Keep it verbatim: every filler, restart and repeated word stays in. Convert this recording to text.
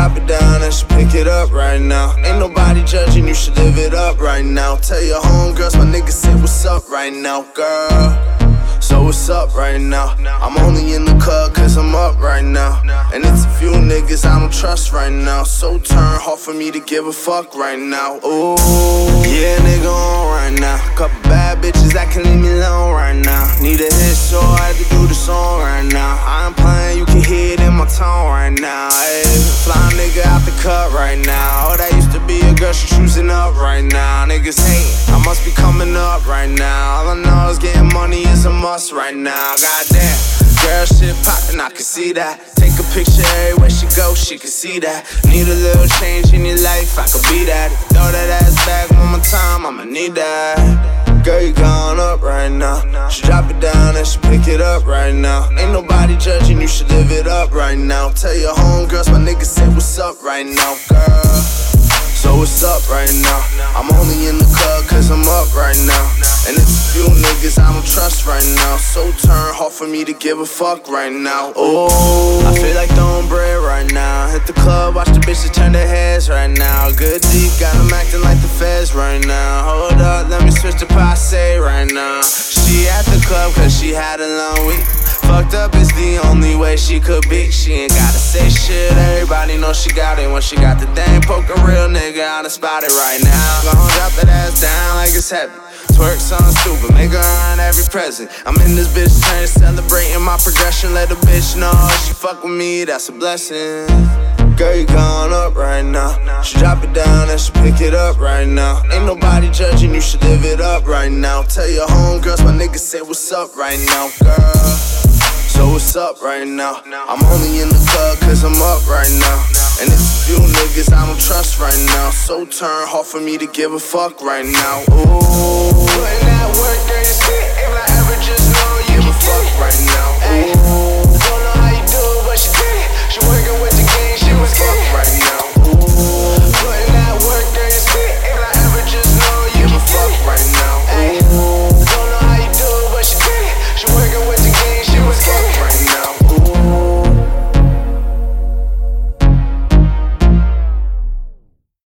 drop it down and she pick it up right now. Ain't nobody judging, you should live it up right now. Tell your homegirls, my niggas say what's up right now, girl. So what's up right now? I'm only in the club cause I'm up right now. And it's a few niggas I don't trust right now. So turn hard for me to give a fuck right now. Ooh, yeah, nigga on right now. Couple bad bitches that can leave me alone right now. Need a hit, so I had to do the song right now. I ain't playing, you can hear it in my tone right now. Ay, fly nigga out the cut right now. Oh, that used to be a girl, she choosing up right now. Niggas hate, I must be coming up right now. All I know is getting money is a must right now. Goddamn, girl shit poppin', I can see that. Take a picture everywhere she go, she can see that. Need a little change in your life, I could be that. Throw that ass back one more time, I'ma need that. Girl, you gone up right now. She drop it down and she pick it up right now. Ain't nobody judging, you should live it up right now. Tell your homegirls, my niggas say what's up right now, girl. So what's up right now? I'm only in the club cause I'm up right now. And it's a few niggas I don't trust right now. So turn hard for me to give a fuck right now. Ooh, I feel like throwing bread right now. Hit the club, watch the bitches turn their heads right now. Good deep, got them acting like the feds right now. Hold up, let me switch to passe right now. She at the club cause she had a long week. Fucked up is the only way she could be. She ain't gotta say shit, everybody know she got it. When she got the thing, poke a real nigga on the spot it right now. Gon' drop that ass down like it's heavy. Twerk something stupid, make her earn every present. I'm in this bitch turn, celebrating my progression. Let the bitch know she fuck with me, that's a blessing. Girl, you gone up right now. She drop it down and she pick it up right now. Ain't nobody judging, you should live it up right now. Tell your homegirls, my niggas say what's up right now, girl. So what's up right now? I'm only in the club cause I'm up right now. And it's a few niggas I don't trust right now. So turn hard for me to give a fuck right now. Ooh, putting that work, girl, you see it. If I ever just know you give a fuck right now. Ooh.